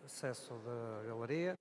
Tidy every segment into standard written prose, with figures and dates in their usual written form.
acesso da galeria.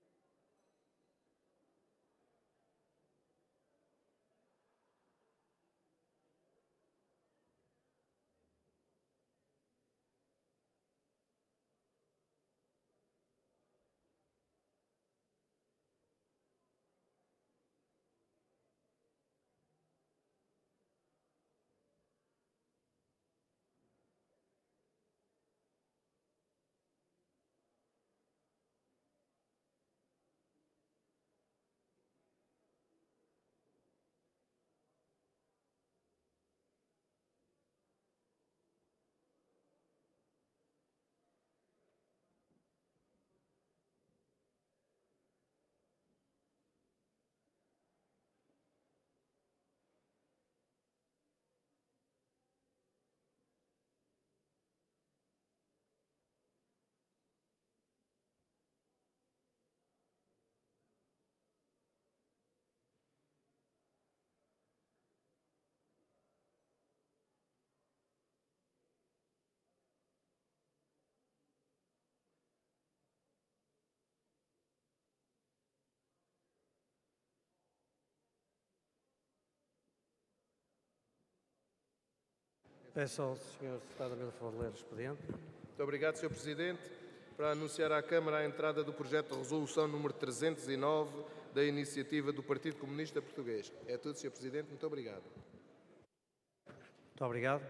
Peço ao Sr. Deputado da Mesa, por favor, ler o expediente. Muito obrigado, Sr. Presidente. Para anunciar à Câmara a entrada do projeto de resolução número 309 da iniciativa do Partido Comunista Português. É tudo, Sr. Presidente. Muito obrigado. Muito obrigado.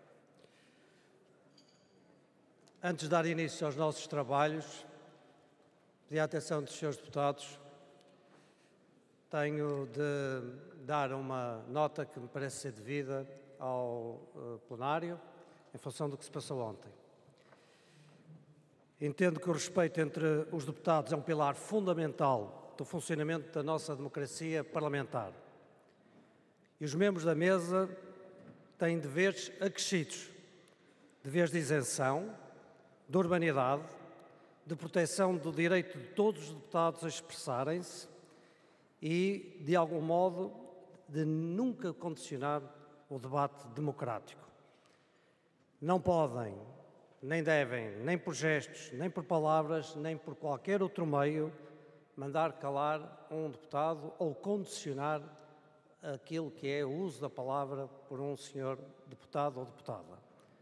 Antes de dar início aos nossos trabalhos, pedi a atenção dos Srs. Deputados. Tenho de dar uma nota que me parece ser devida ao plenário, em função do que se passou ontem. Entendo que o respeito entre os deputados é um pilar fundamental do funcionamento da nossa democracia parlamentar. E os membros da mesa têm deveres acrescidos, deveres de isenção, de urbanidade, de proteção do direito de todos os deputados a expressarem-se e, de algum modo, de nunca condicionar o debate democrático. Não podem, nem devem, nem por gestos, nem por palavras, nem por qualquer outro meio, mandar calar um deputado ou condicionar aquilo que é o uso da palavra por um senhor deputado ou deputada.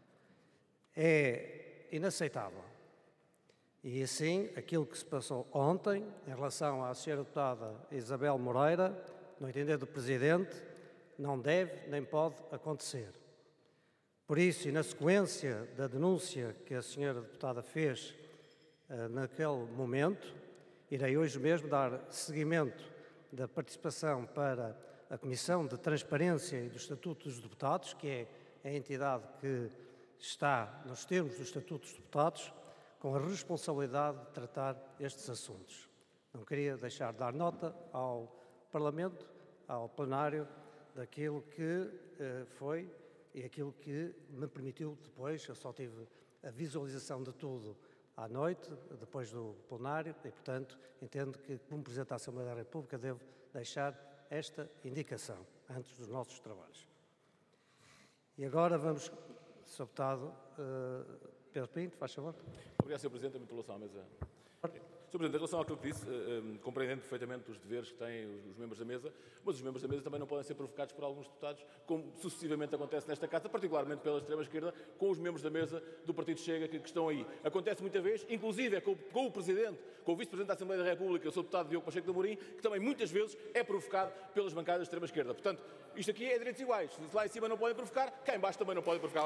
É inaceitável. E assim, aquilo que se passou ontem, em relação à senhora deputada Isabel Moreira, no entender do Presidente, não deve nem pode acontecer. Por isso, e na sequência da denúncia que a senhora deputada fez naquele momento, irei hoje mesmo dar seguimento da participação para a Comissão de Transparência e do Estatuto dos Deputados, que é a entidade que está nos termos do Estatuto dos Deputados, com a responsabilidade de tratar estes assuntos. Não queria deixar de dar nota ao Parlamento, ao plenário, daquilo que foi e aquilo que me permitiu depois, eu só tive a visualização de tudo à noite, depois do plenário, e, portanto, entendo que, como Presidente da Assembleia da República, devo deixar esta indicação antes dos nossos trabalhos. E agora vamos, Sr. Deputado Pedro Pinto, faz favor. Obrigado, Sr. Presidente, a minha interlocução à mesa. Sr. Presidente, em relação àquilo que disse, compreendendo perfeitamente os deveres que têm os membros da mesa, mas os membros da mesa também não podem ser provocados por alguns deputados, como sucessivamente acontece nesta Casa, particularmente pela extrema-esquerda, com os membros da mesa do Partido Chega que estão aí. Acontece muita vez, inclusive com o Presidente, com o Vice-Presidente da Assembleia da República, o Sr. Deputado Diogo Pacheco de Amorim, que também muitas vezes é provocado pelas bancadas da extrema-esquerda. Portanto, isto aqui é direitos iguais. Se lá em cima não podem provocar, cá em baixo também não podem provocar.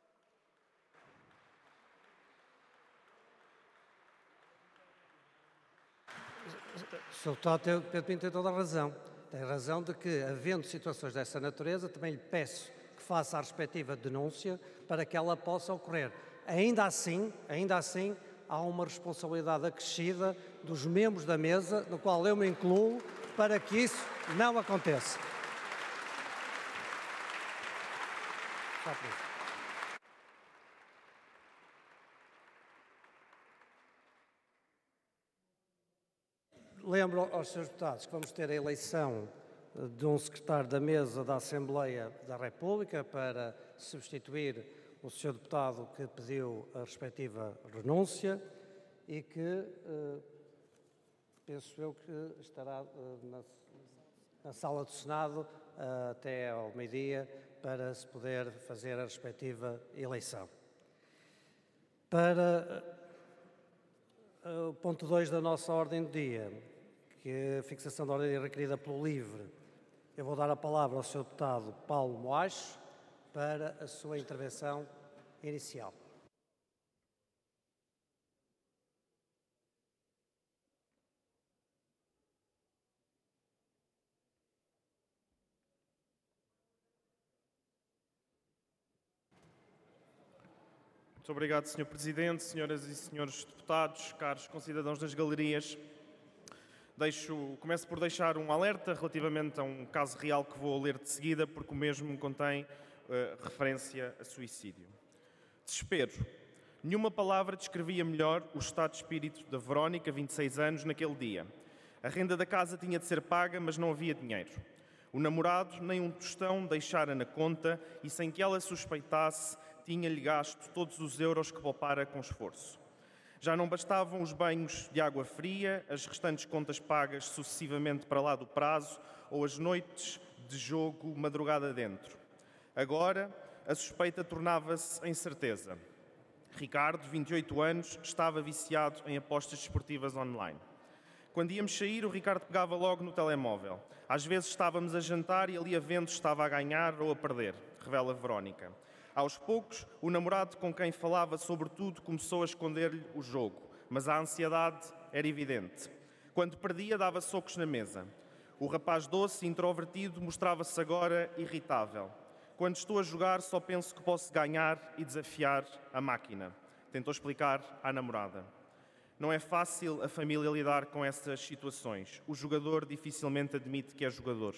O Sr. Deputado Pedro Pinto tem toda a razão. Tem razão de que, havendo situações dessa natureza, também lhe peço que faça a respectiva denúncia para que ela possa ocorrer. Ainda assim, há uma responsabilidade acrescida dos membros da mesa, no qual eu me incluo, para que isso não aconteça. Só por isso. Lembro aos Srs. Deputados que vamos ter a eleição de um secretário da mesa da Assembleia da República para substituir o Sr. Deputado que pediu a respectiva renúncia e que penso eu que estará na sala do Senado até ao meio-dia para se poder fazer a respectiva eleição. Para o ponto 2 da nossa ordem do dia, que é a fixação da ordem requerida pelo LIVRE, eu vou dar a palavra ao Sr. Deputado Paulo Moacho para a sua intervenção inicial. Muito obrigado, Sr. Presidente, senhoras e senhores deputados, caros concidadãos das galerias. Começo por deixar um alerta relativamente a um caso real que vou ler de seguida, porque o mesmo contém referência a suicídio. Desespero. Nenhuma palavra descrevia melhor o estado de espírito da Verónica, 26 anos, naquele dia. A renda da casa tinha de ser paga, mas não havia dinheiro. O namorado nem um tostão deixara na conta e, sem que ela suspeitasse, tinha-lhe gasto todos os euros que poupara com esforço. Já não bastavam os banhos de água fria, as restantes contas pagas sucessivamente para lá do prazo ou as noites de jogo madrugada dentro. Agora, a suspeita tornava-se em certeza. Ricardo, 28 anos, estava viciado em apostas desportivas online. Quando íamos sair, o Ricardo pegava logo no telemóvel. Às vezes estávamos a jantar e ali a vendo estava a ganhar ou a perder, revela Verónica. Aos poucos, o namorado com quem falava sobre tudo começou a esconder-lhe o jogo, mas a ansiedade era evidente. Quando perdia, dava socos na mesa. O rapaz doce, introvertido, mostrava-se agora irritável. Quando estou a jogar, só penso que posso ganhar e desafiar a máquina, tentou explicar à namorada. Não é fácil a família lidar com essas situações. O jogador dificilmente admite que é jogador.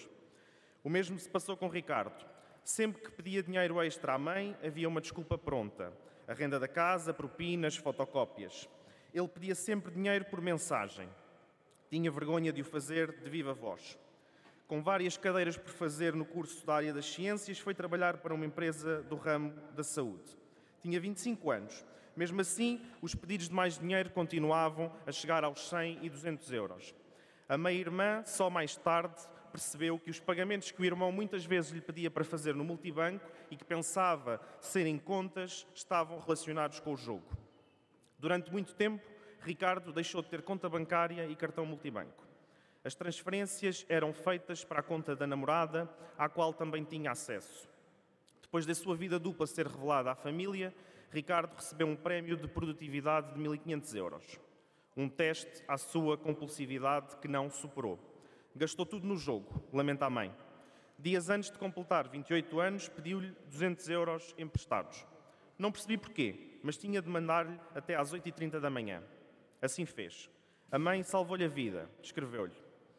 O mesmo se passou com Ricardo. Sempre que pedia dinheiro extra à mãe, havia uma desculpa pronta. A renda da casa, propinas, fotocópias. Ele pedia sempre dinheiro por mensagem. Tinha vergonha de o fazer de viva voz. Com várias cadeiras por fazer no curso da área das ciências, foi trabalhar para uma empresa do ramo da saúde. Tinha 25 anos. Mesmo assim, os pedidos de mais dinheiro continuavam a chegar aos 100 e 200 euros. A meia-irmã, só mais tarde, percebeu que os pagamentos que o irmão muitas vezes lhe pedia para fazer no multibanco e que pensava serem contas, estavam relacionados com o jogo. Durante muito tempo, Ricardo deixou de ter conta bancária e cartão multibanco. As transferências eram feitas para a conta da namorada, à qual também tinha acesso. Depois da sua vida dupla ser revelada à família, Ricardo recebeu um prémio de produtividade de 1.500 euros. Um teste à sua compulsividade que não superou. Gastou tudo no jogo, lamenta a mãe. Dias antes de completar 28 anos, pediu-lhe 200 euros emprestados. Não percebi porquê, mas tinha de mandar-lhe até às 8h30 da manhã. Assim fez. A mãe salvou-lhe a vida, escreveu-lhe.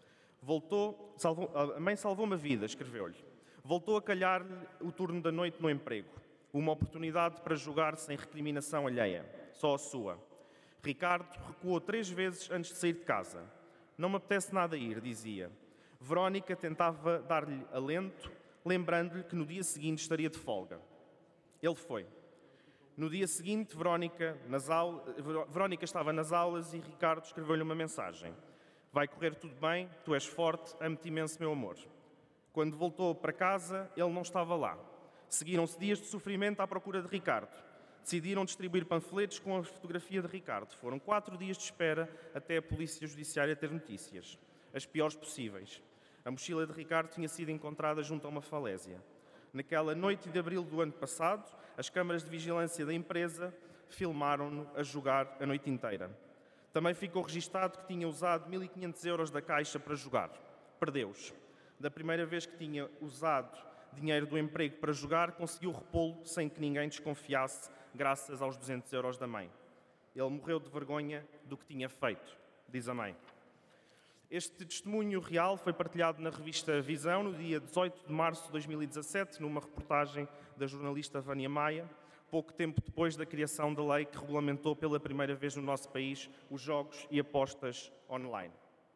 A mãe salvou-me a vida, escreveu-lhe. Voltou a calhar-lhe o turno da noite no emprego. Uma oportunidade para jogar sem recriminação alheia, só a sua. Ricardo recuou 3 vezes antes de sair de casa. Não me apetece nada ir, dizia. Verónica tentava dar-lhe alento, lembrando-lhe que no dia seguinte estaria de folga. Ele foi. No dia seguinte, Verónica estava nas aulas e Ricardo escreveu-lhe uma mensagem. Vai correr tudo bem, tu és forte, amo-te imenso, meu amor. Quando voltou para casa, ele não estava lá. Seguiram-se dias de sofrimento à procura de Ricardo. Decidiram distribuir panfletos com a fotografia de Ricardo. Foram 4 dias de espera até a Polícia Judiciária ter notícias. As piores possíveis. A mochila de Ricardo tinha sido encontrada junto a uma falésia. Naquela noite de abril do ano passado, as câmaras de vigilância da empresa filmaram-no a jogar a noite inteira. Também ficou registado que tinha usado 1.500 euros da caixa para jogar. Perdeu-os. Da primeira vez que tinha usado dinheiro do emprego para jogar, conseguiu repô-lo sem que ninguém desconfiasse, graças aos 200 euros da mãe. Ele morreu de vergonha do que tinha feito, diz a mãe. Este testemunho real foi partilhado na revista Visão no dia 18 de março de 2017, numa reportagem da jornalista Vânia Maia, pouco tempo depois da criação da lei que regulamentou pela primeira vez no nosso país os jogos e apostas online.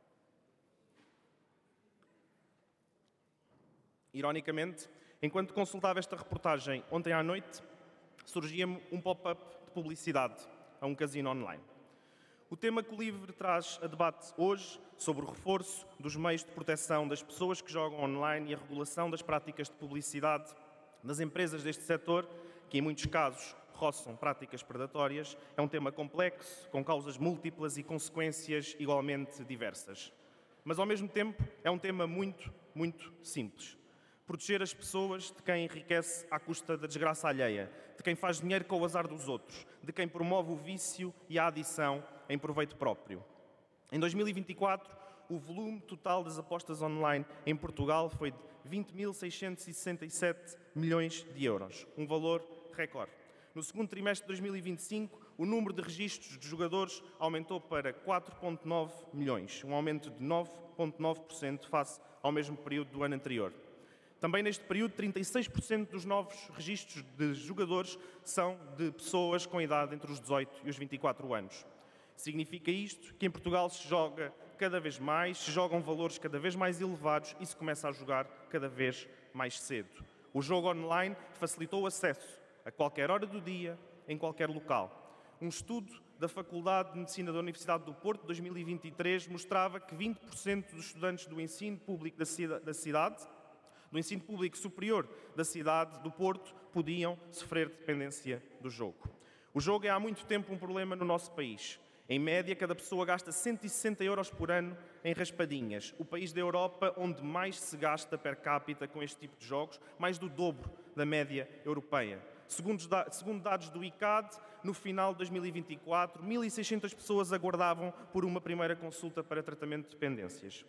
Ironicamente, enquanto consultava esta reportagem ontem à noite, surgia-me um pop-up de publicidade a um casino online. O tema que o LIVRE traz a debate hoje sobre o reforço dos meios de proteção das pessoas que jogam online e a regulação das práticas de publicidade das empresas deste setor, que em muitos casos roçam práticas predatórias, é um tema complexo, com causas múltiplas e consequências igualmente diversas. Mas, ao mesmo tempo, é um tema muito, muito simples. Proteger as pessoas de quem enriquece à custa da desgraça alheia, de quem faz dinheiro com o azar dos outros, de quem promove o vício e a adição em proveito próprio. Em 2024, o volume total das apostas online em Portugal foi de 20.667 milhões de euros, um valor recorde. No segundo trimestre de 2025, o número de registros de jogadores aumentou para 4,9 milhões, um aumento de 9,9% face ao mesmo período do ano anterior. Também neste período, 36% dos novos registros de jogadores são de pessoas com idade entre os 18 e os 24 anos. Significa isto que em Portugal se joga cada vez mais, se jogam valores cada vez mais elevados e se começa a jogar cada vez mais cedo. O jogo online facilitou o acesso a qualquer hora do dia, em qualquer local. Um estudo da Faculdade de Medicina da Universidade do Porto, de 2023, mostrava que 20% dos estudantes do ensino público da cidade, do ensino público superior da cidade do Porto, podiam sofrer dependência do jogo. O jogo é há muito tempo um problema no nosso país. Em média, cada pessoa gasta 160 euros por ano em raspadinhas. O país da Europa onde mais se gasta per capita com este tipo de jogos, mais do dobro da média europeia. Segundo dados do ICAD, no final de 2024, 1.600 pessoas aguardavam por uma primeira consulta para tratamento de dependências.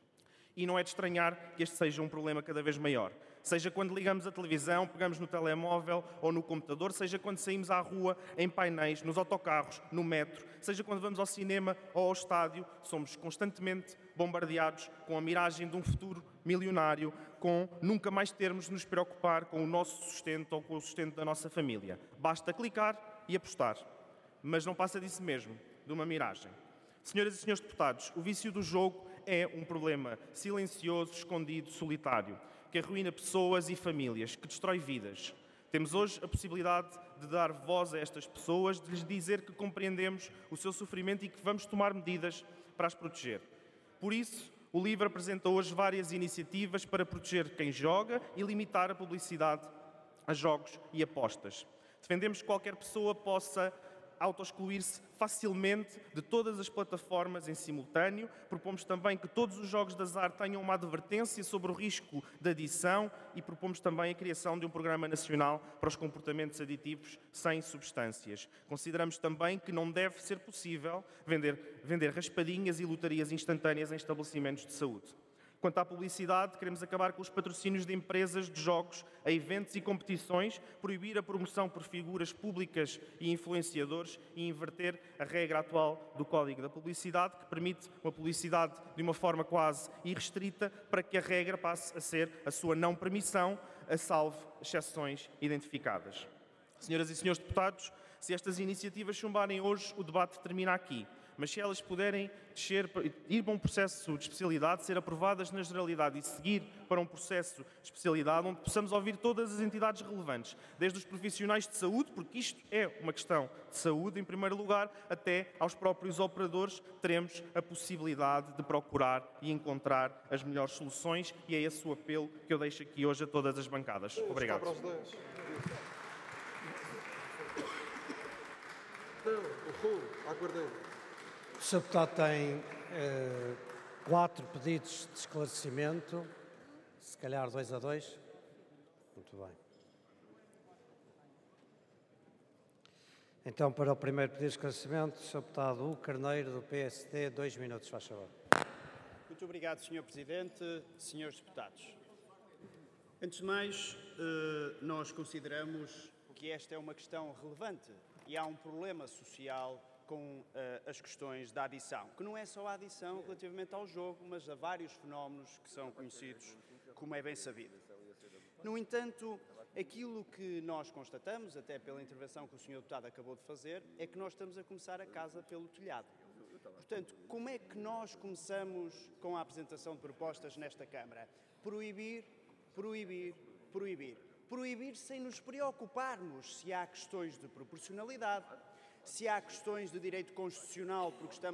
E não é de estranhar que este seja um problema cada vez maior. Seja quando ligamos a televisão, pegamos no telemóvel ou no computador, seja quando saímos à rua em painéis, nos autocarros, no metro, seja quando vamos ao cinema ou ao estádio, somos constantemente bombardeados com a miragem de um futuro milionário, com nunca mais termos de nos preocupar com o nosso sustento ou com o sustento da nossa família. Basta clicar e apostar. Mas não passa disso mesmo, de uma miragem. Senhoras e senhores deputados, o vício do jogo é um problema silencioso, escondido, solitário, que arruína pessoas e famílias, que destrói vidas. Temos hoje a possibilidade de dar voz a estas pessoas, de lhes dizer que compreendemos o seu sofrimento e que vamos tomar medidas para as proteger. Por isso, o LIVRE apresenta hoje várias iniciativas para proteger quem joga e limitar a publicidade a jogos e apostas. Defendemos que qualquer pessoa possa auto-excluir-se facilmente de todas as plataformas em simultâneo. Propomos também que todos os jogos de azar tenham uma advertência sobre o risco de adição e propomos também a criação de um programa nacional para os comportamentos aditivos sem substâncias. Consideramos também que não deve ser possível vender raspadinhas e lotarias instantâneas em estabelecimentos de saúde. Quanto à publicidade, queremos acabar com os patrocínios de empresas de jogos a eventos e competições, proibir a promoção por figuras públicas e influenciadores e inverter a regra atual do Código da Publicidade, que permite uma publicidade de uma forma quase irrestrita, para que a regra passe a ser a sua não permissão, a salvo exceções identificadas. Senhoras e senhores deputados, se estas iniciativas chumbarem hoje, o debate termina aqui. Mas se elas puderem ir para um processo de especialidade, ser aprovadas na generalidade e seguir para um processo de especialidade onde possamos ouvir todas as entidades relevantes, desde os profissionais de saúde, porque isto é uma questão de saúde em primeiro lugar, até aos próprios operadores, teremos a possibilidade de procurar e encontrar as melhores soluções e é esse o apelo que eu deixo aqui hoje a todas as bancadas. Obrigado. O Sr. Deputado tem 4 pedidos de esclarecimento, se calhar 2 a 2. Muito bem. Então, para o primeiro pedido de esclarecimento, o Sr. Deputado Hugo Carneiro, do PSD, 2 minutos, faz favor. Muito obrigado, Sr. Presidente, Srs. Deputados. Antes de mais, nós consideramos que esta é uma questão relevante e há um problema social com as questões da adição, que não é só a adição relativamente ao jogo, mas a vários fenómenos que são conhecidos, como é bem sabido. No entanto, aquilo que nós constatamos, até pela intervenção que o Sr. Deputado acabou de fazer, é que nós estamos a começar a casa pelo telhado. Portanto, como é que nós começamos com a apresentação de propostas nesta Câmara? Proibir, proibir, proibir. Proibir sem nos preocuparmos se há questões de proporcionalidade, se há questões de direito constitucional, porque estamos